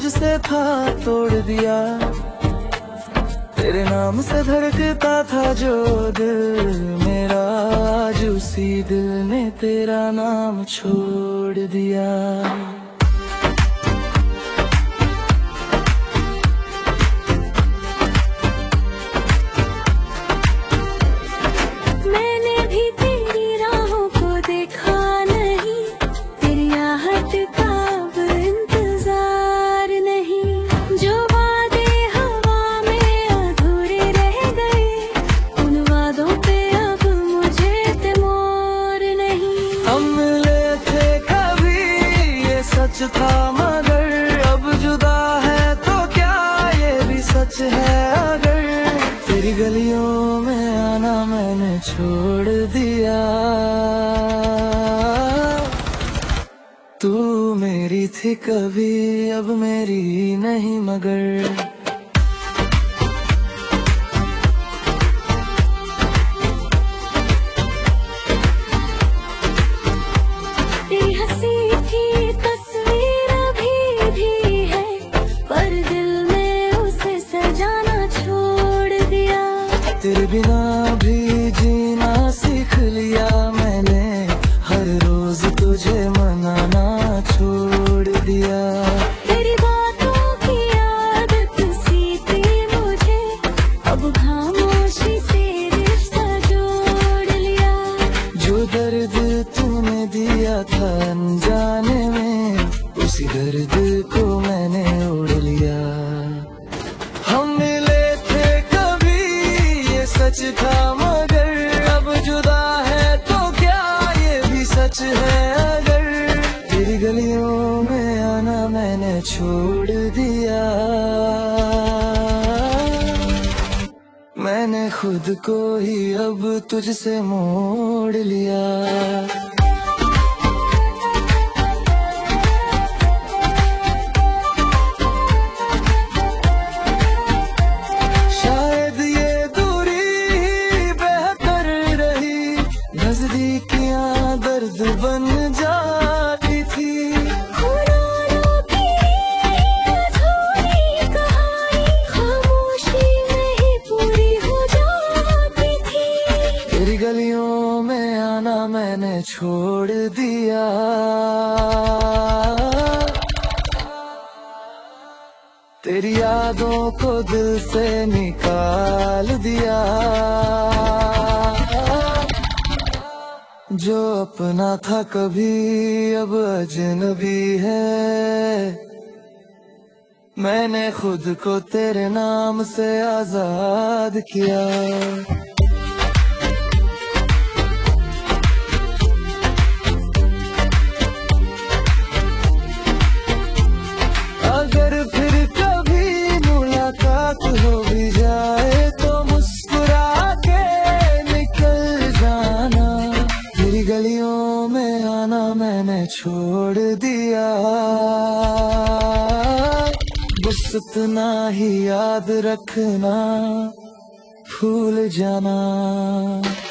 तुझसे था तोड़ दिया। तेरे नाम से धड़कता था जो दिल मेरा, आज उसी दिल ने तेरा नाम छोड़ दिया। मैंने भी तेरी राहों को देखा नहीं, तेरी आहट का अब इंतजार नहीं। जो वादे हवा में अधूरे रह गए, उन वादों पे अब मुझे इत्मीनान नहीं। हम मिले थे कभी ये सच था, मगर अब जुदा है तो क्या ये भी सच है। अगर तेरी गलियों में आना मैंने छोड़ दिया, तू मेरी थी कभी अब मेरी नहीं मगर। तेरी हंसी की तस्वीर अभी भी है, पर दिल में उसे सजाना छोड़ दिया। तेरे बिना भी जीना सीख लिया मैंने, हर रोज तुझे मनाना छोड़ दिया। तेरी बातों की आदत सी थी मुझे, अब खामोशी से रिश्ता जोड़ लिया। जो दर्द तूने दिया था अनजाने में, उसी दर्द को मैंने ओढ़ लिया। हम मिले थे कभी ये सच था, मगर अब जुदा है तो क्या ये भी सच है। अगर तेरी गलियों में आना मैंने छोड़ दिया, मैंने खुद को ही अब तुझसे मोड़ लिया। शायद ये दूरी ही बेहतर रही, नजदीकियां दर्द बन जाती थी। खुरानों की अधूरी कहानी खामोशी में ही पूरी हो जाती थी। तेरी गलियों में आना मैंने छोड़ दिया, तेरी यादों को दिल से निकाल दिया। जो अपना था कभी अब अजनबी है, मैंने खुद को तेरे नाम से आजाद किया। अगर फिर कभी मुलाकात हो भी जाए तो मुस्कुरा के निकल जाना। तेरी गलियों में आना मैंने छोड़ दिया, बस इतना ही याद रखना, भूल जाना।